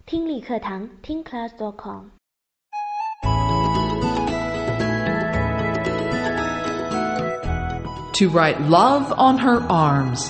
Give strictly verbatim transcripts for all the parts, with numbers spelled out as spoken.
听力课堂听 class dot com。 To write love on her arms.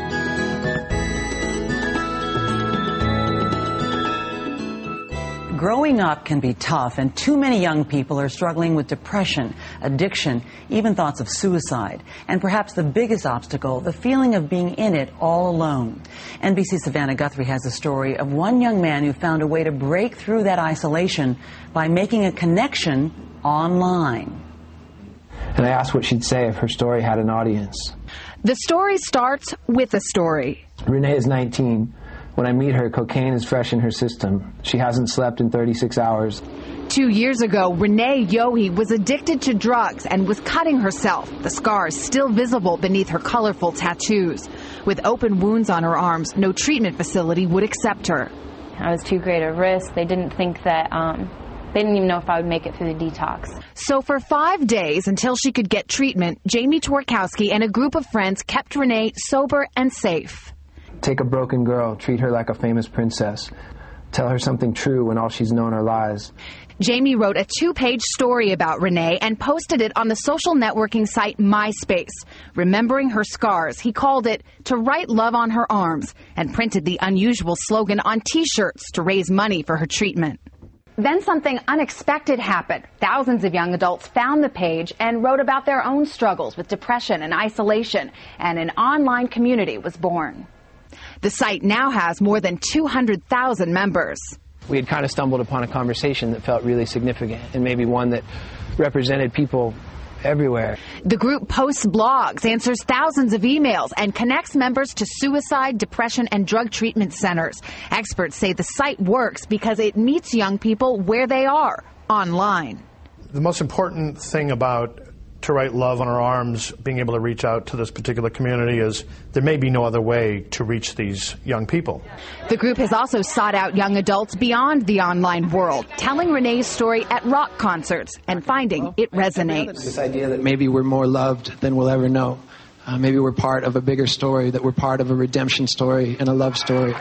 Growing up can be tough, and too many young people are struggling with depression, addiction, even thoughts of suicide. And perhaps the biggest obstacle, the feeling of being in it all alone. N B C's Savannah Guthrie has a story of one young man who found a way to break through that isolation by making a connection online. And I asked what she'd say if her story had an audience. The story starts with a story. Renee is nineteen. When I meet her, cocaine is fresh in her system. She hasn't slept in thirty-six hours. Two years ago, Renee Yohe was addicted to drugs and was cutting herself, the scars still visible beneath her colorful tattoos. With open wounds on her arms, no treatment facility would accept her. I was too great a risk. They didn't think that, um, they didn't even know if I would make it through the detox. So for five days until she could get treatment, Jamie Twarkowski and a group of friends kept Renee sober and safe. Take a broken girl, treat her like a famous princess. Tell her something true when all she's known are lies. Jamie wrote a two-page story about Renee and posted it on the social networking site MySpace. Remembering her scars, he called it To Write Love on Her Arms and printed the unusual slogan on T-shirts to raise money for her treatment. Then something unexpected happened. Thousands of young adults found the page and wrote about their own struggles with depression and isolation, and an online community was born. The site now has more than two hundred thousand members. We had kind of stumbled upon a conversation that felt really significant, and maybe one that represented people everywhere. The group posts blogs, answers thousands of emails, and connects members to suicide, depression, and drug treatment centers. Experts say the site works because it meets young people where they are, online. The most important thing about To Write Love on Her Arms, being able to reach out to this particular community, is there may be no other way to reach these young people. The group has also sought out young adults beyond the online world, telling Renee's story at rock concerts and finding it resonates. This idea that maybe we're more loved than we'll ever know. Uh, maybe we're part of a bigger story, that we're part of a redemption story and a love story.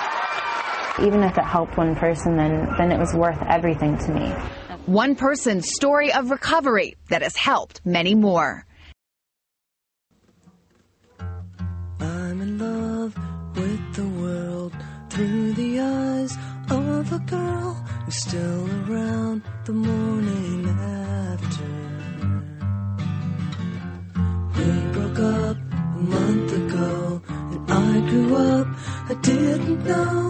Even if it helped one person, then, then it was worth everything to me. One person's story of recovery that has helped many more. I'm in love with the world through the eyes of a girl who's still around the morning after. We broke up a month ago and I grew up, I didn't know